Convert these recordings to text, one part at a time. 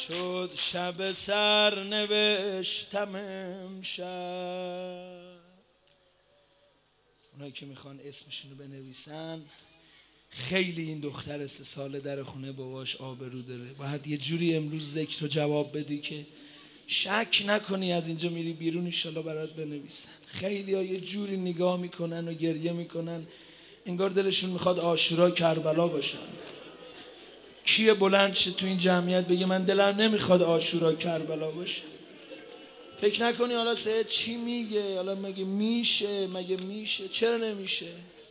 شد شب سرنوشتم امشب. اونایی که میخوان اسمشونو بنویسن، خیلی این دختر 3 ساله در خونه باباش آبرو داره. باید یه جوری امروز ذکر رو جواب بدی که شک نکنی از اینجا میری بیرون انشالله برات بنویسن. خیلی ها یه جوری نگاه میکنن و گریه میکنن انگار دلشون میخواد عاشورا کربلا باشن. کیه بلند شه تو این جمعیت بگه من دلم نمیخواد عاشورا کربلا باشه؟ فکر نکنی حالا سید چی میگه، حالا مگه میشه؟ چرا نمیشه؟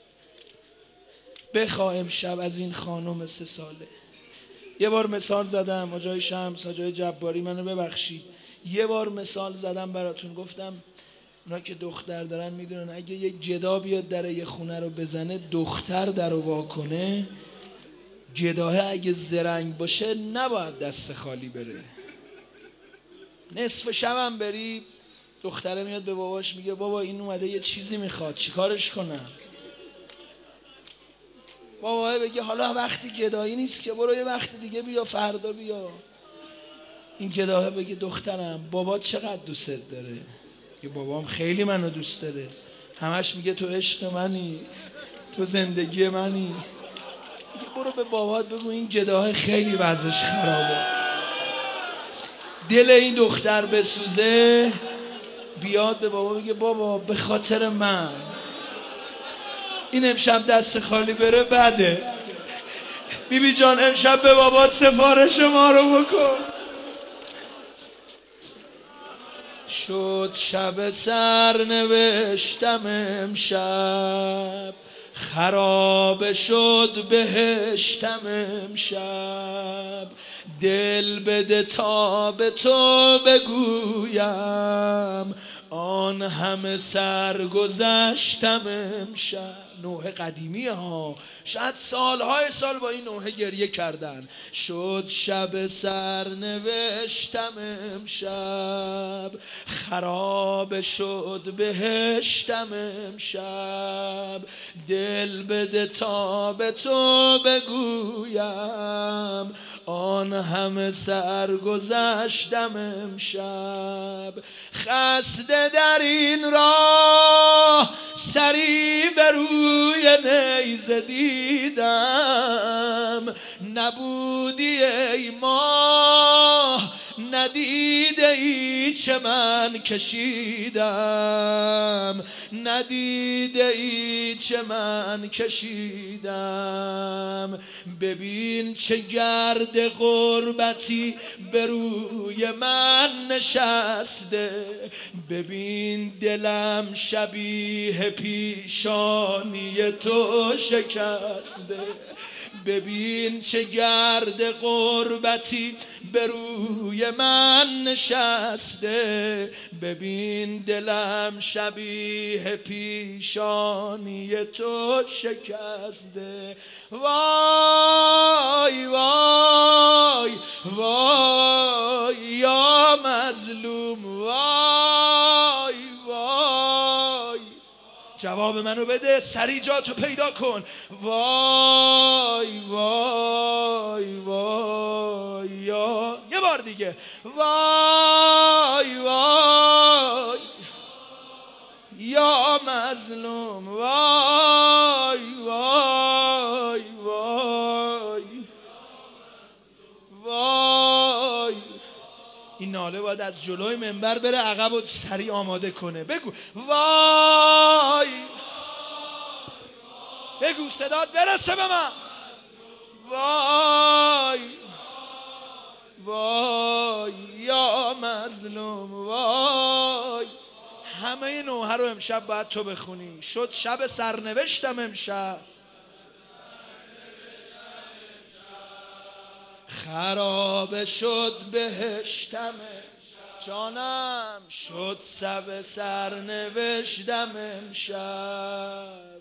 بخواه امشب از این خانم 3 ساله. یه بار مثال زدم، حاجای شمس، حاجای جباری منو ببخشید، یه بار مثال زدم براتون، گفتم اونا که دختر دارن میدونن اگه یه گدا بیاد در یه خونه رو بزنه، دختر در رو واکنه، گداه اگه زرنگ باشه نباید دست خالی بره. نصف شبم بری دختره میاد به باباش میگه بابا این اومده یه چیزی میخواد، چیکارش کنم؟ بابا بگه حالا وقتی گدایی نیست که، برو یه وقت دیگه بیا، فردا بیا. این گداه بگه دخترم بابا چقدر دوست داره؟ که بابام خیلی منو دوست داره، همش میگه تو عشق منی، تو زندگی منی. میگه برو به بابات بگو این گداه خیلی وضعش خرابه. دل این دختر بسوزه، بیاد به بابا بگه بابا به خاطر من این امشب دست خالی بره بده. بیبی جان امشب به بابات سفارش ما رو بکن. شد شب سرنوشتم امشب، خراب شد بهشتم امشب. دل بده تا به تو بگویم آن همه سرگذشتم امشب. نوحه قدیمی ها، شاید سالهای سال با این نوحه گریه کردن. شد شب سرنوشتم امشب، خراب شد بهشتم امشب. دل بده تا به تو بگویم آن همه سرگذشتم امشب. خسته در این راه سری به روی نیزه دیدم، نبودی ای ماه ندیده ای چه من کشیدم، ندیده ای چه من کشیدم. ببین چه گرد غربتی به روی من نشسته، ببین دلم شبیه پیشانی تو شکسته. ببین چه گرد غربتی به روی من نشسته، ببین دلم شبیه پیشانی تو شکسته. وای وای وای یا مظلوم، وای وای. جواب منو بده، سری جاتو پیدا کن. وای وای وای یا، یه بار دیگه، وای وای یا مظلوم، وای وای وای وای. این ناله باید از جلوی منبر بره عقب و سری آماده کنه. بگو وای، بگو صدات برسه به من. وای وای یا مظلوم، وای. همه نوحه رو امشب باید تو بخونی. شد شب سرنوشتم امشب، خراب شد بهشتم جانم. شد شب سرنوشتم امشب،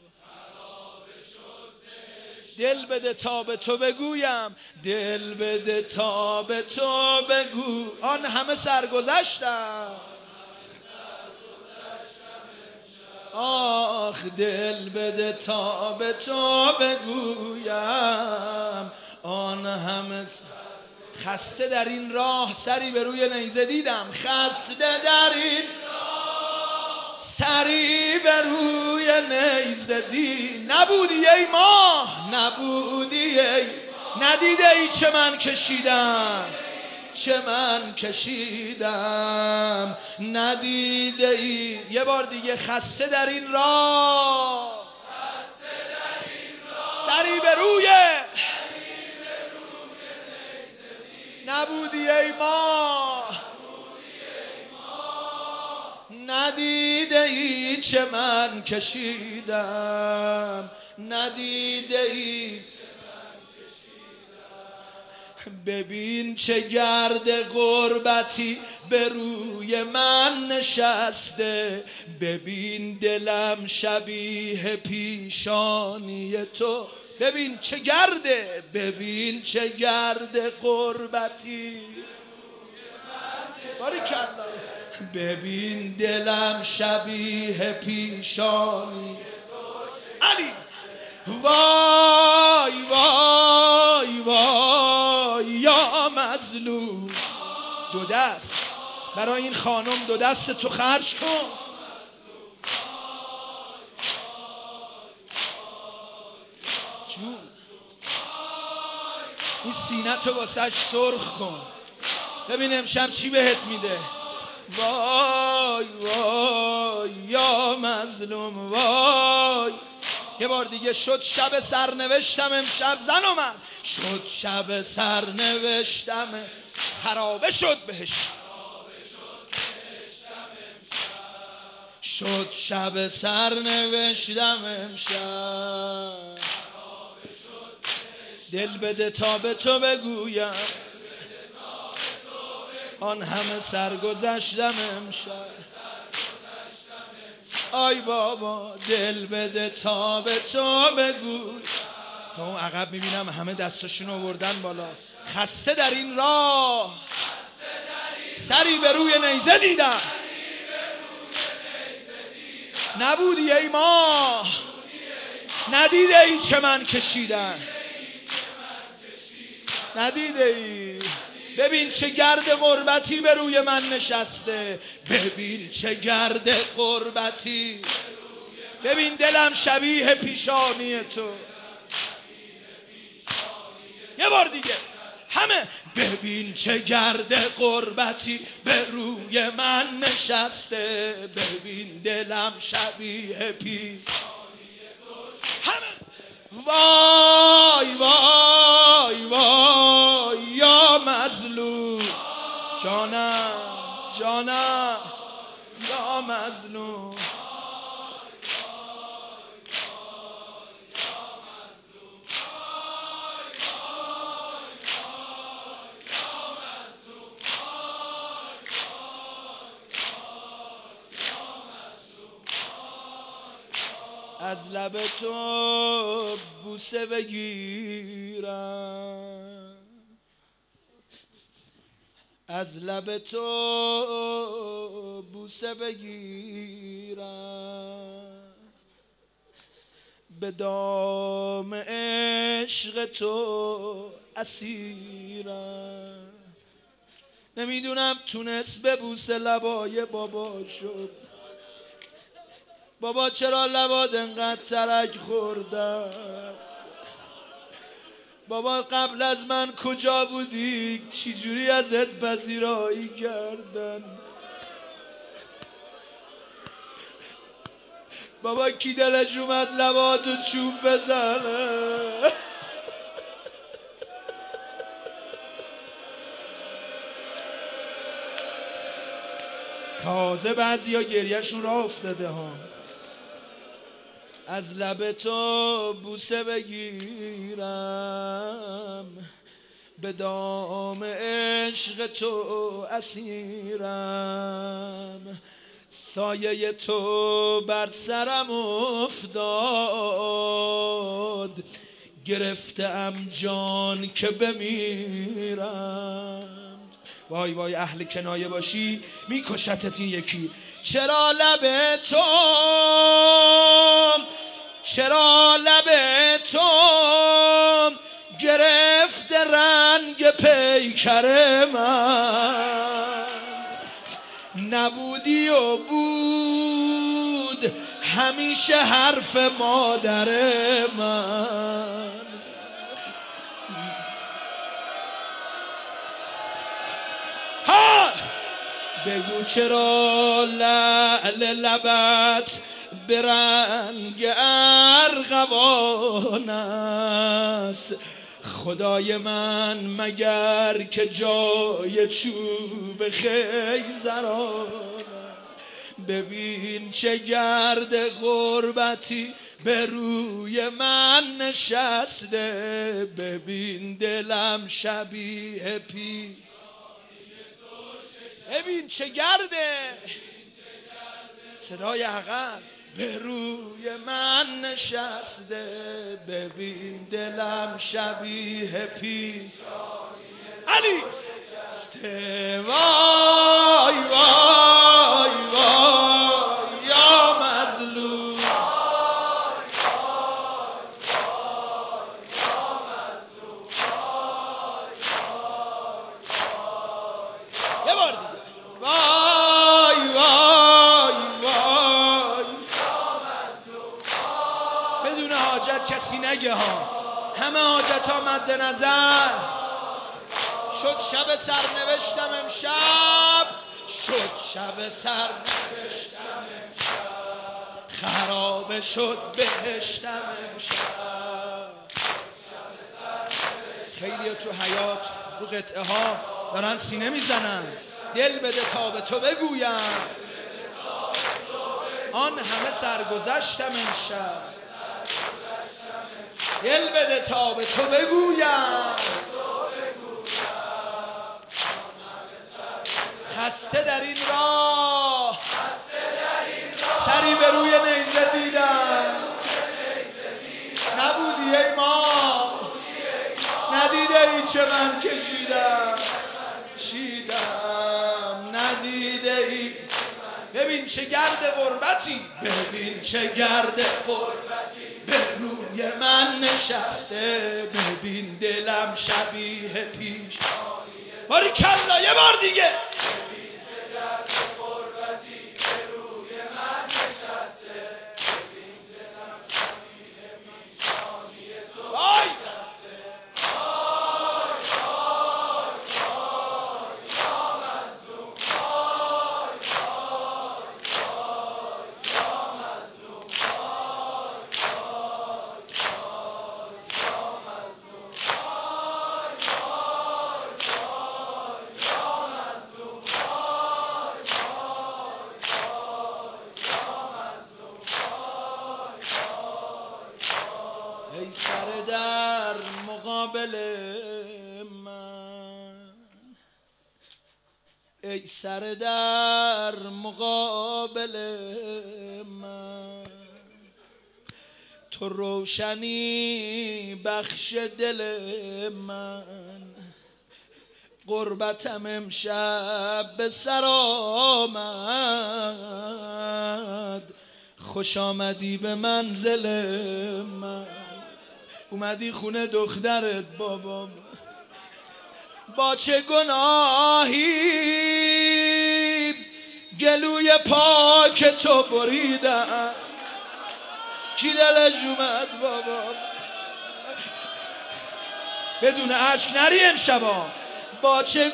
دل بده تا به تو بگویم، دل بده تا به تو بگو آن همه سرگذشتم. آخ دل بده تا به تو بگویم آن همه خسته در این راه سری به روی نیزه دیدم، خسته در این سری به روی نیزه دی. نبودی ای ماه، نبودی ای، ندیده ای چه من کشیدم، چه من کشیدم، ندیده ای. یه بار دیگه، خسته در این راه سری به روی نبودی ای ماه، ندیده ای چه من کشیدم، ندیده ای. ببین چه گرد غربتی به روی من نشسته، ببین دلم شبیه پیشانی تو. ببین چه گرده، ببین چه گرد غربتی، باریکالله. ببین دلم شبیه پیشانی علی. وای وای وای یا مظلوم. دو دست برای این خانم، دو دست تو خرج کن. جون این سینه تو واسش سرخ کن، ببین امشب چی بهت میده. وای وای یا مظلوم وای. یه بار دیگه، شد شب سرنوشتم امشب زن و من، شد شب سرنوشتم خرابه شد بهش، شد شب سرنوشتم امشب. دل بده تا به تو بگویم آن همه سرگذشتم امشب. آی بابا دل بده تا به تو بگو. تا اون عقب میبینم همه دستاشون آوردن بالا. خسته در این راه سری به روی نیزه دیدم، نبودی ای ماه، ندیده ای چه من کشیدم، ندیده ای. ببین چه گرد غربتی به روی من نشسته، ببین چه گرد غربتی، ببین دلم شبیه پیشانی تو. یه بار دیگه همه، ببین چه گرد غربتی به روی من نشسته، ببین دلم شبیه پیشانی تو. همه وای وای وای یا مظلوم. جانم جانم یا مظلوم. از لب تو بوسه بگیرم، از لب تو بوسه بگیرم، به دام عشق تو اسیرم. نمیدونم تونست ببوسه لبای بابا شد. بابا چرا لبات انقدر ترک خورده؟ بابا قبل از من کجا بودی؟ چجوری ازت پذیرایی کردن؟ بابا کی دلش اومد لباتو چوب بزنه؟ تازه بعضیا گریهشون را افتاده ها. از لب تو بوسه بگیرم، به دام عشق تو اسیرم، سایه تو بر سرم افتاد، گرفتم جان که بمیرم. وای وای اهل کنایه باشی میکشتت این یکی. چرا لب تو، چرا لب تو گرفت رنگ رنگ پیکر من نبودی و بود همیشه حرف مادر من. ها بگو چرا لعل لبت به رنگ ارغوان است، خدای من مگر که جای چوب خیزران. ببین چه گرد غربتی به روی من نشسته، ببین دلم شبیه پیش. ببین چه گرده صدای عقب به روی من نشسته، ببین دلم شبیه پیش علی وای وای وای یا مظلوم. یه بار دیگه وای وای وای بدون حاجت کسی نگه ها، همه حاجت ها مد نظر. شد شب سرنوشتم امشب، شد شب سرنوشتم امشب، خراب شد بهشتم امشب. خیلی تو حیات رو قطعه ها دارن سینه میزنن، دل بده تا به تو بگویم آن همه سرگذشتم امشب. دل بده تا به تو بگویم خسته در این راه، سری به روی نیزه دیدم، نبودی ای ما، ندیده ای چه من کشیدم، ندیده ای. ببین چه گرد غربتی، ببین چه گرد غربتی به روی من نشسته، ببین دلم شبیه پیش. باری کلا یه بار دیگه ببین چه گرد غربتی به روی من نشسته، ببین دلم شبیه پیشانی تو نشسته. وای وای وای یا مظلوم، وای وای وای یا مظلوم، وای وای وای یا مظلوم، وای ای سر در مقابل من، ای سر در مقابل من، تو روشنی بخش دل من. غربتم امشب به سر آمد، خوش آمدی به منزل من. اومدی خونه دخترت بابا، با چه گناهی گلوی پاک تو بریدم، کی دلش اومد بابا بدون اشک نری امشبا. با چه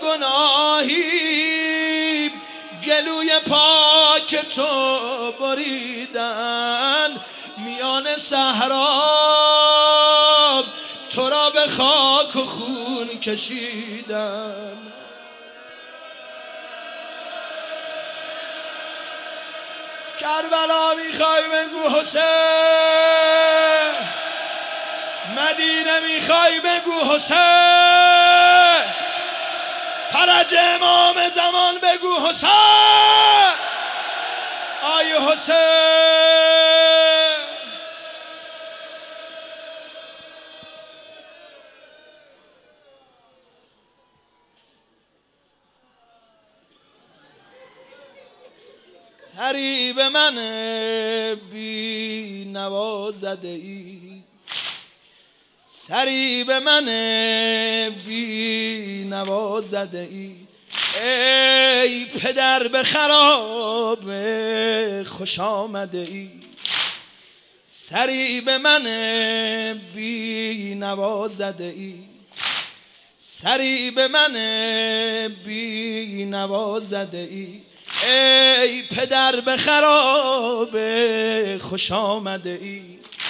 گناهی گلوی پاک تو بریدن، میان صحرا تو را به خاک و خون کشیدن. کربلا میخوای بگو حسین، مدینه میخوای بگو حسین، فرج امام زمان بگو حسین، آی حسین. سری به من بی نوا زده ای، سری به من بی نوازده ای، ای پدر به خراب خوش آمده ای. سری به من بی نوازده ای، سری به من بی نوازده ای، ای پدر به خراب خوش آمده ای.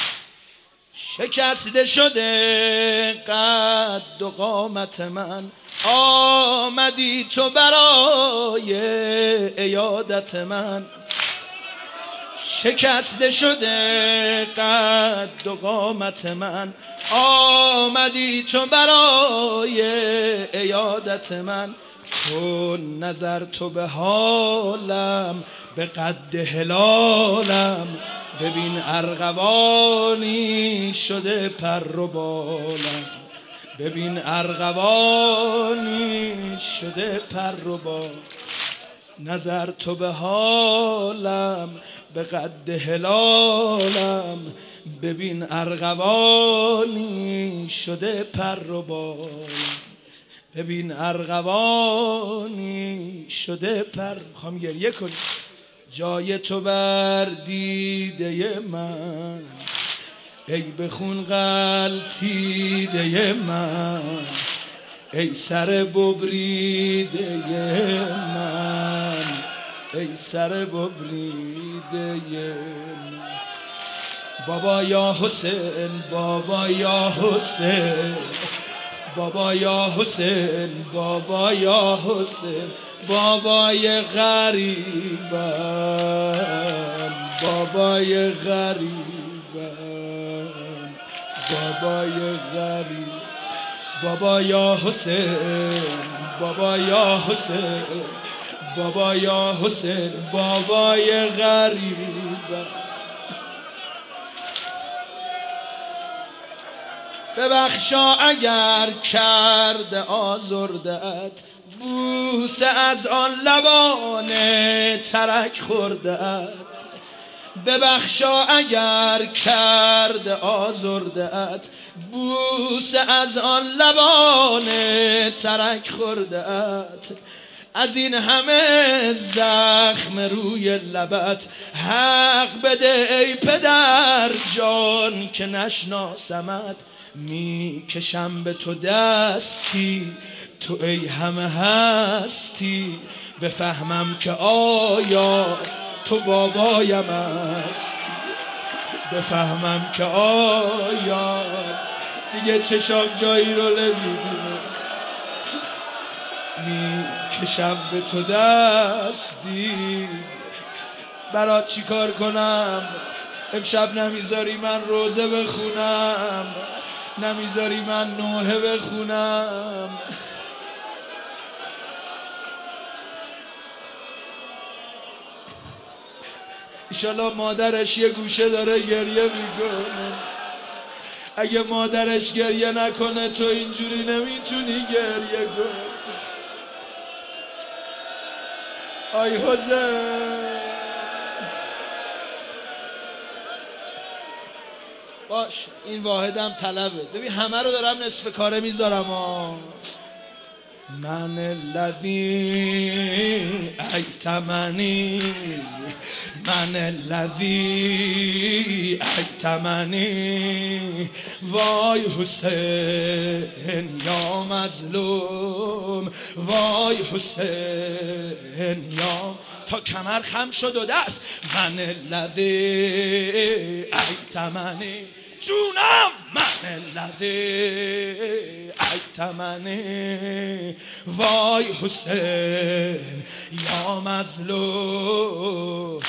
شکسته شده قد و قامت من، آمدی تو برای عیادت من. شکسته شده قد و قامت من، آمدی تو برای عیادت من. کن نظر تو به حالم، به قد هلالم، ببین ارغوانی شده پر و بالم، ببین ارغوانی شده پر و بال. نظر تو به حالم، به قد هلالم، ببین ارغوانی شده پر و بال، ببین ارغوانی شده پر. میخوام گریه کنی. جای تو بر دیده من، ای به خون غلطیده من، ای سر ببریده من، ای سر ببریده من. بابا یا حسین، بابا یا حسین، بابا یا حسین، بابا یا حسین، بابای غریبم، بابای غریبم، بابای غریب. بابا یا حسین، بابا یا حسین، بابا یا حسین، بابای غریبم. ببخشا اگر کرده آزرده‌ات، بوسه از آن لبان ترک خورده‌ات. ببخشا اگر کرده آزرده‌ات، بوسه از آن لبان ترک خورده‌ات. از این همه زخم روی لبت حق بده ای پدر جان که نشناسمت. میکشم به تو دستی، تو ای همه هستی، بفهمم که آیا تو بابایم هستی، بفهمم که آیا دیگه چشام جایی رو نمیبینه. میکشم به تو دستی، برات چی کار کنم؟ امشب نمیذاری من روزه بخونم، نمیذاری من نوحه بخونم. ایشالا مادرش یه گوشه داره گریه میکنه. اگه مادرش گریه نکنه تو اینجوری نمیتونی گریه کنی. آی حسین باش، این واحدم طلبه. ببین همه رو دارم نصف کاره میذارم. من الذی ایتمنی، من الذی ایتمنی، وای حسین یا مظلوم، وای حسین یا تا کمر خم شد و دست. من الذی ایتمنی، جونم من الذی ایتمنی، وای حسین یا مظلوم.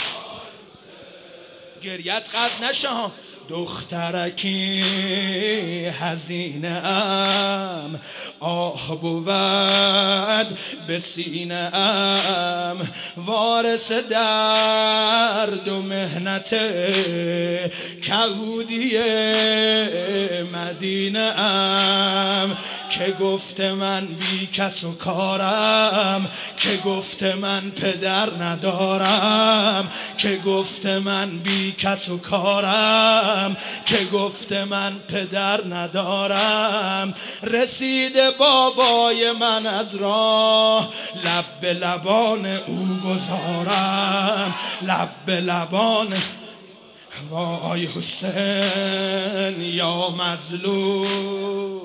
گریت قطع نشه. دخترکی حزینه ام، آه بود به سینه ام، وارث درد و مهنت کبودی مدینه ام. که گفته من بی کس و کارم، که گفته من پدر ندارم، که گفته من بی کس و کارم، که گفته من پدر ندارم. رسیده بابای من از راه، لب به لبان او گذارم، لب به لبان. وای حسین یا مظلوم،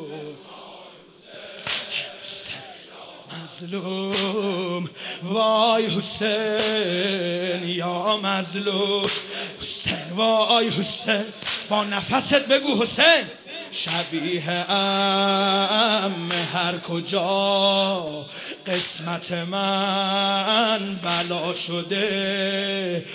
مظلوم، وای حسین یا مظلوم، حسین وای حسین. با نفست بگو حسین. شبیه ام هر کجا قسمت من بلا شده،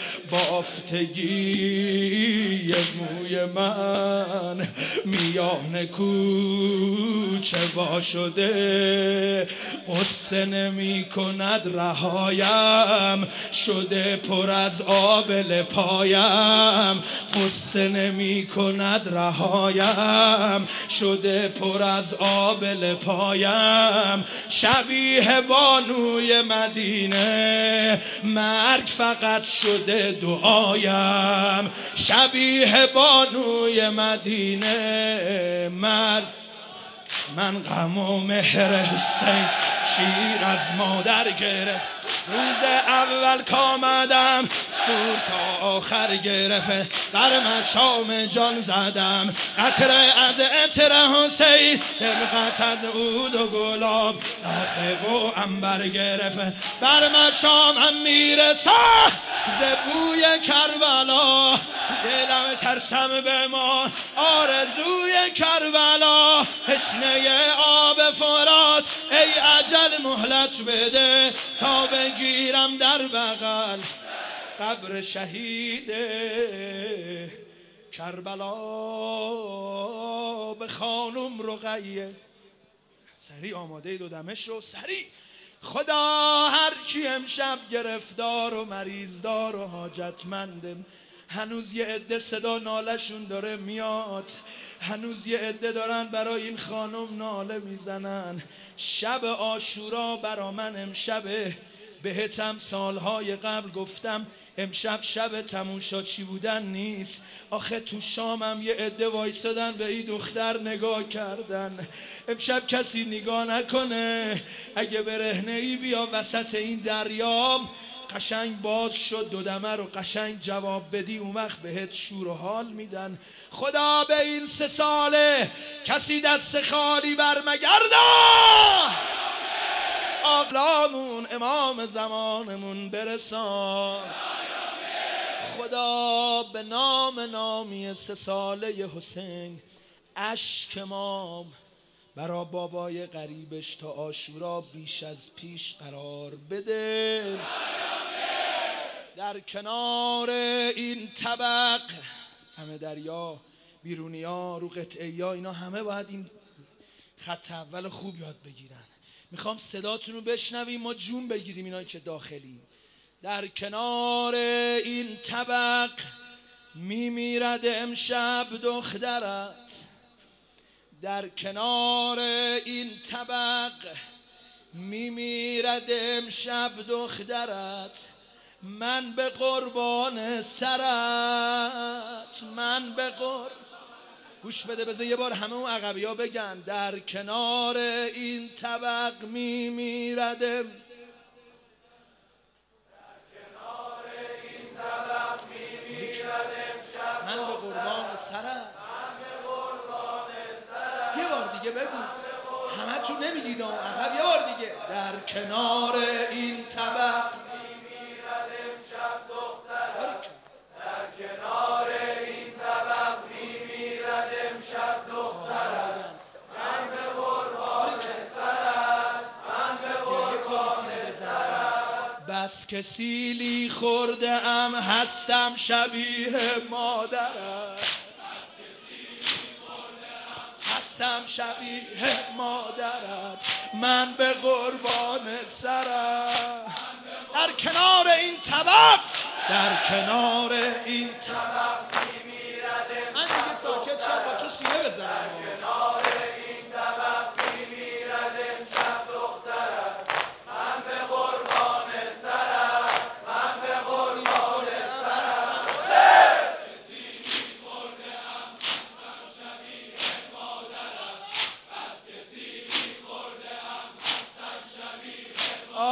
بافتگی موی من میان کوچه وا شده. قصه نمی کند رهایم، شده پر از آبل پایم. قصه نمی کند رهایم، شده پر از آبل پایم. شبیه بانوی مدینه، مرگ فقط شده دعایم. شبیه بانوی مدینه، مرگ. من غم و مهر حسین شیر از مادر گرفت، روز اول کامدم سور تا آخر گرفته. در مشام جان زدم قطره از عطر حسین، دمقت از عود و گلاب نافه و عنبر گرفته. بر مشامم میرسه ز بوی کربلا، دلم ترسم به ما آرزوی کربلا. تشنه آب فرات ای اجل مهلت بده، تا بگیرم در بغل قبر شهید کربلا. به خانم رقیه سریع آماده دو دمش رو سریع. خدا هر کی امشب گرفتار و مریضدار و حاجتمنده، هنوز یه عده صدا نالشون داره میاد، هنوز یه عده دارن برای این خانم ناله میزنن. شب عاشورا برا من امشبه، بهتم سالهای قبل گفتم امشب شب تموم چی بودن نیست. آخه تو شامم یه عده وایسادن به این دختر نگاه کردن. امشب کسی نگاه نکنه، اگه برهنه ای بیا وسط این دریا، قشنگ باز شد دو دمه رو قشنگ جواب بدی، اون وقت بهت شور و حال میدن. خدا به این 3 ساله کسی دست خالی برمگردان، آقلامون امام زمانمون برسان. خدا به نام نامی 3 ساله حسین اشک امام برا بابای غریبش تا عاشورا بیش از پیش قرار بده. در کنار این طبق همه دریا بیرونی ها رو قطعه ها اینا همه باید این خط اول خوب یاد بگیرن. میخوام صداتون رو بشنویم ما جون بگیریم اینایی که داخلیم. در کنار این طبق میمیرد امشب دخترت، در کنار این طبق میمیرد امشب دخترت. من به قربان سرت، من به قربان. گوش بده بذار یه بار همه اون عقبی ها بگن. در کنار این طبق میمیردم، من به قربان سرت. یه بار دیگه بگو، همه تو نمیگید اون عقب. یه بار دیگه. در کنار این طبق میمیرد امشب دخترت، در کنار این طبق میمیرد امشب دخترت. من به قربان سرت، من به قربان سرت. بس که سیلی خورده ام هستم شبیه مادرت، هستم شبیه مادرت. من به قربان سرت. در کنار این طبق، در کنار این طبق میمیرد. من دیگه ساکت شم با تو سینه بزنم. در کنار این طبق میمیرد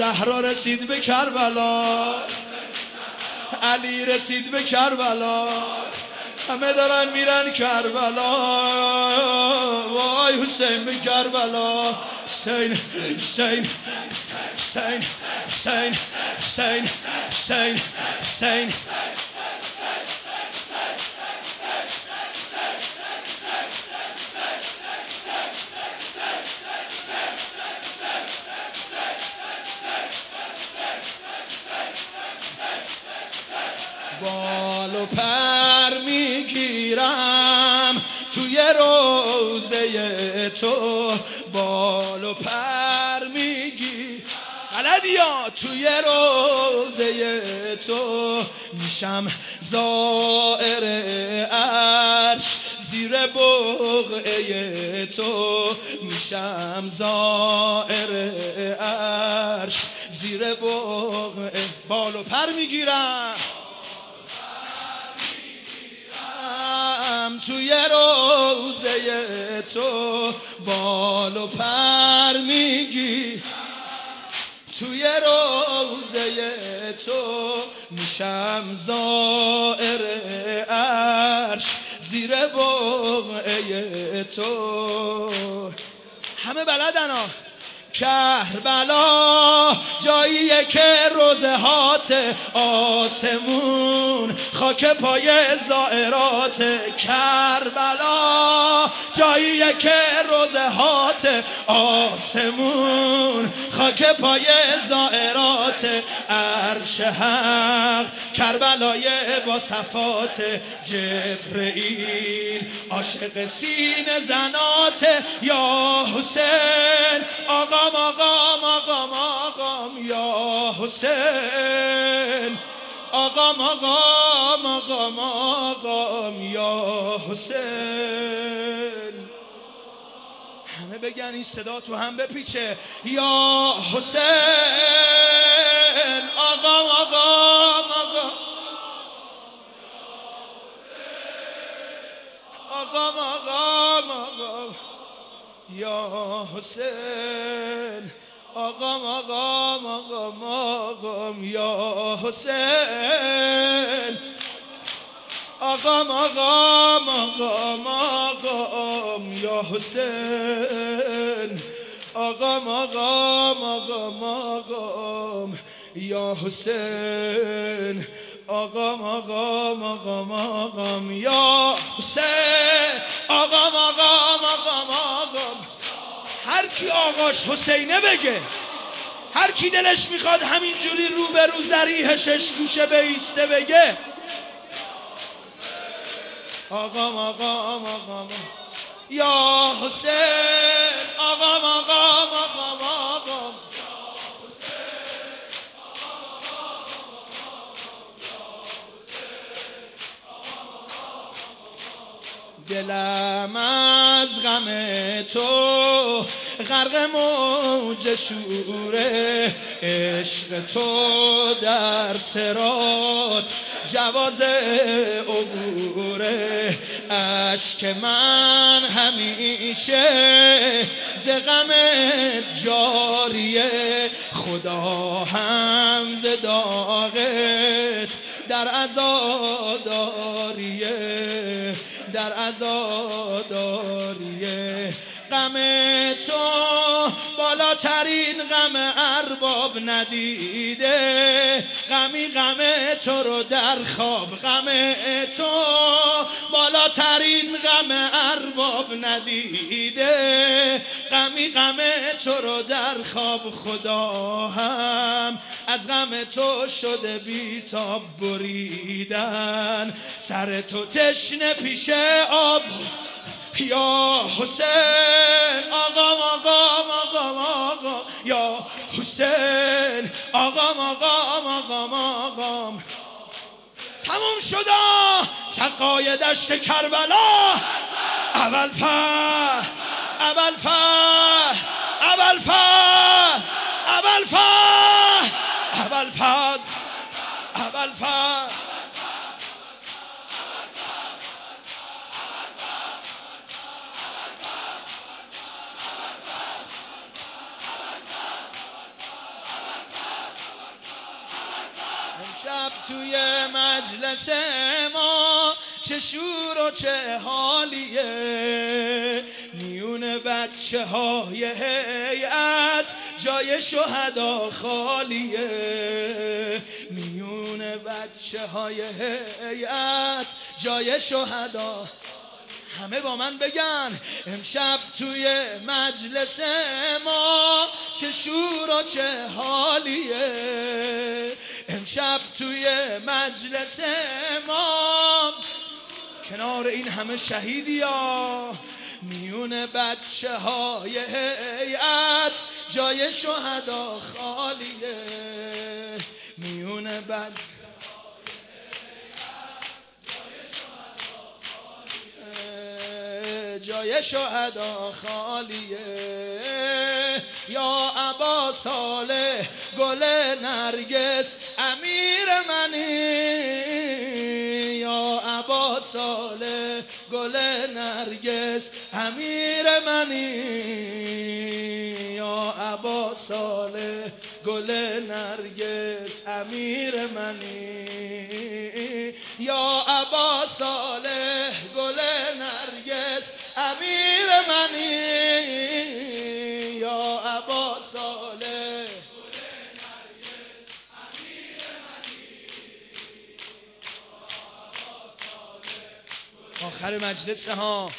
زهرا رسید به کربلا، علی رسید به کربلا، همه دارن میرن کربلا. وای حسین به کربلا، حسین حسین حسین حسین حسین حسین حسین. بال و پر میگیرم توی روزه تو، بال و پر میگیرم بلدی یا توی روزه تو، میشم زائر عرش زیر بقعه تو، میشم زائر عرش زیر بقعه. بال و پر میگیرم توی روزه تو، بال و پر میگی توی روزه تو، میشم زائر عرش زیر بقعه تو. همه بلدن ها. کربلا جاییه که روزهات آسمون خاک پای زائرات. کربلا جاییه که روزهات آسمون خاک پای زائرات. عرش حق کربلای با صفات، جبرئیل عاشق سینه زنات. یا حسین آقام آقام آقام آقام، یا حسین آقام آقام آقام آقام، یا حسین. همه بگن این صدا تو هم بپیچه. یا حسین آقام آقام آقام آقام آقام آقام، یا حسین آقام آقام آقام آقام، یا حسین آقام آقام آقام آقام، یا حسین آقام آقام آقام آقام، یا حسین آقام آقام آقام آقام، یا حسین آقام آقام آقام آقام. هر کی آقاش حسینه بگه، هر کی دلش میخواد همینجوری روبرو ذریح شش گوشه بیسته بگه آقام آقام آقام، یا حسین آقام آقام آقام آقام. دلم از غم تو غرق موج شوره، عشق تو در صراط جواز عبوره. اشک من همیشه ز غم جاریه، خدا هم ز داغت در عزاداریه، در عزاداریه. غم تو بالاترین غم ارباب ندیده، غمی غم تو رو در خواب. غم تو بالاترین غم ارباب ندیده، غمی غم تو رو در خواب. خدا هم از غم تو شده بیتاب، بریدن سر تو تشنه پیش آب. یا حسین آقام آقام آقام آقام، یا حسین آقام آقام آقام آقام. تموم شدا سقای دشت کربلا. اول فر اول فر اول فر اول فر اول فر اول فر. امشب توی مجلس ما چه شور و چه حالیه، میون بچه های هیئت جای شهدا خالیه، میون بچه های هیئت جای شهدا. همه با من بگن امشب توی مجلس ما چه شور و چه حالیه، امشب توی مجلس ما کنار این همه شهیدی ها، میون بچه های هیئت جای شهدا خالیه، میون بچه جای شهدا خالیه. یا ابا صالح گل نرگس امیر منی، یا ابا صالح گل نرگس امیر منی، یا ابا صالح گل نرگس امیر منی، یا ابا صالح گل نرگس امیر منی، یا ابا صالح گل نرگس امیر منی. آخر مجلس ها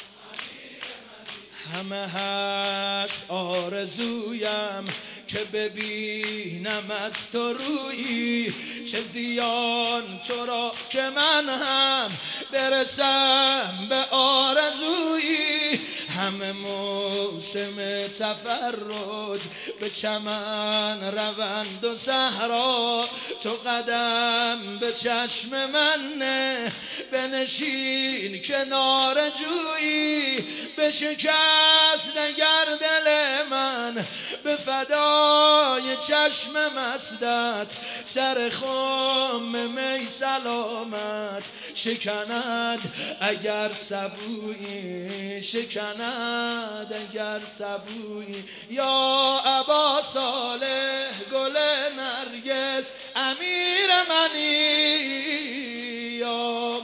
همه هست آرزویم که ببینم از تو رویی، چه زیان تو را که من هم برسم به آرزویی، همه موسم تفرج به چمن روند و صحرا، تو قدم به چشم من نه بنشین کنار جویی، به شکست نگر دل من به فدای چشم مستت، سر خم می سلامت شکند اگر سبویی، شکند اگر سبویی. یا ابا صالح گل نرگس امیر منی، یا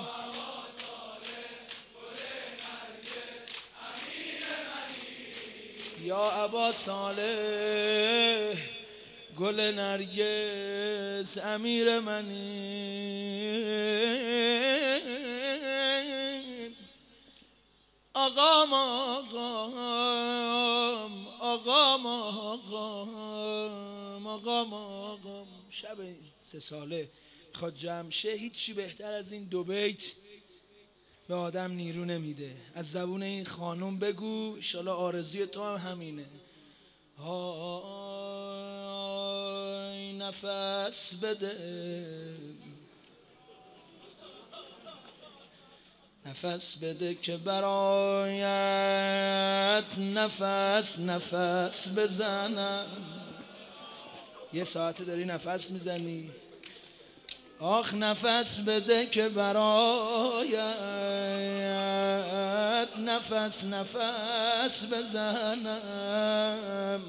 یا ابا صالح گل نرگس امیر منی. آقام آقام آقام آقام آقام آقام. شب 3 ساله میخواد جمع شه، هیچی بهتر از این 2 بیت به آدم نیرو نمیده. از زبون این خانم بگو انشالله آرزوی تو هم همینه. های نفس بده، نفس بده که برایت نفس بزنم. 1 ساعته داری نفس میزنی. آخ نفس بده که برایت نفس بزنم.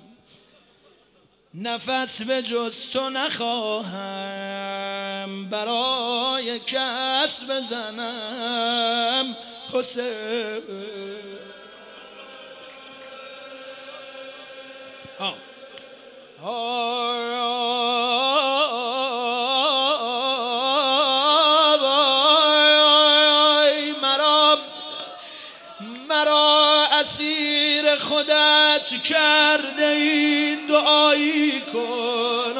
نفس به جز تو نخواهم برای کس بزنم. حسین مرا اسیر خودت کرده این دعایی کن.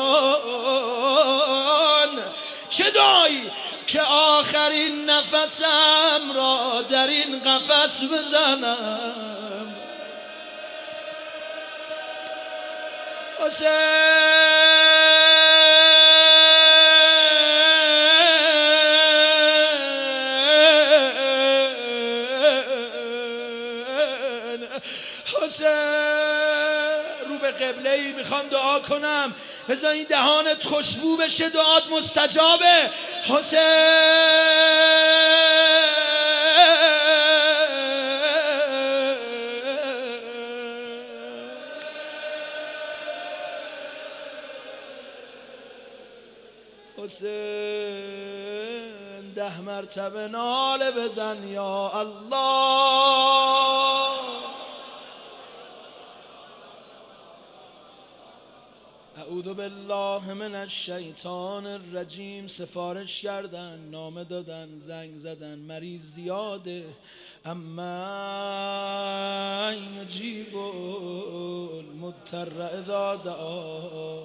چه دعایی که آخرین نفسم را در این قفس بزنم. حسین رو به قبله‌ای میخوام دعا کنم، بذار این دهانت خوشبو بشه دعات مستجابه. حسین حسین 10 مرتبه ناله بزن یا الله. اعوذ بالله من الشیطان الرجیم. سفارش کردن، نامه دادن، زنگ زدن، مریض زیاده. اما یجیب المضطر اذا دعا.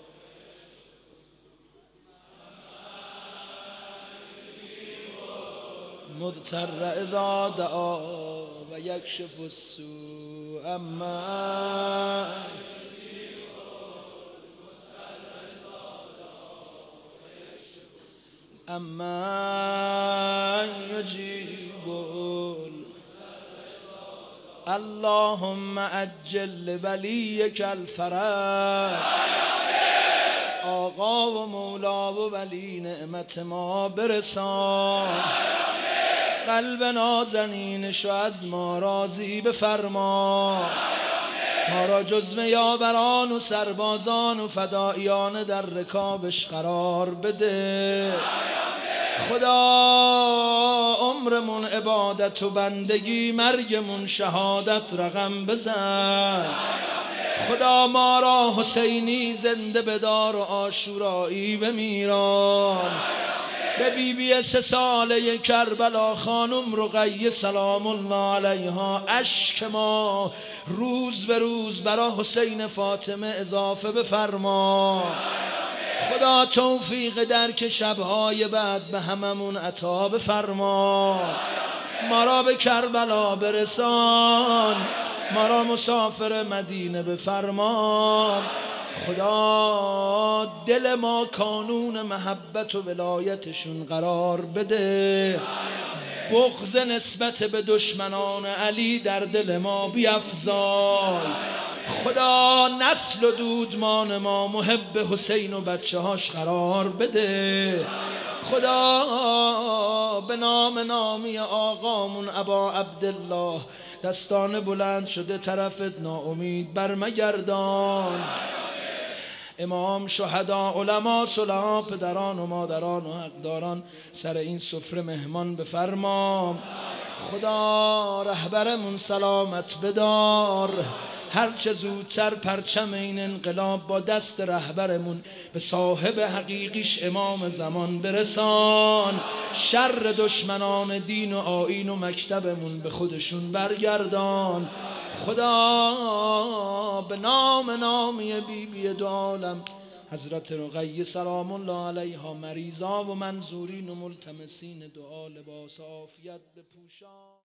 مضطر اذا دعا و یکشف السوء. اما یجیب. اللهم عجل لولیک الفرج. آقا و مولا و ولی نعمت ما برسان. قلب نازنینشو از ما راضی بفرما. ما را جزو یاوران و سربازان و فدایان در رکابش قرار بده. خدا عمرمون عبادت و بندگی، مرگمون شهادت رقم بزن. خدا ما را حسینی زنده بدار و عاشورایی بمیران. به بیبی 3 ساله کربلا خانم رقیه سلام الله علیها اشک ما روز به روز برا حسین فاطمه اضافه بفرما. خدا توفیق درک شبهای بعد به هممون عطا بفرما. ما را به کربلا برسان. ما را مسافر مدینه بفرما. خدا دل ما کانون محبت و ولایتشون قرار بده. بغض نسبت به دشمنان علی در دل ما بیفزای. خدا نسل و دودمان ما محب حسین و بچه هاش قرار بده. خدا به نامی آقامون ابا عبدالله دستان بلند شده طرفت ناامید برمگردان. امام، شهدا، علما، صلحا، پدران و مادران و حقداران سر این سفره مهمان بفرما. خدا رهبرمون سلامت بدار. هرچه زودتر پرچم این انقلاب با دست رهبرمون به صاحب حقیقیش امام زمان برسان. شر دشمنان دین و آیین و مکتبمون به خودشون برگردان. خدا به نامی بیبی دو عالم حضرت رقیه سلام الله علیها مریضا و منظورین و ملتمسین دعا لباس عافیت بپوشان.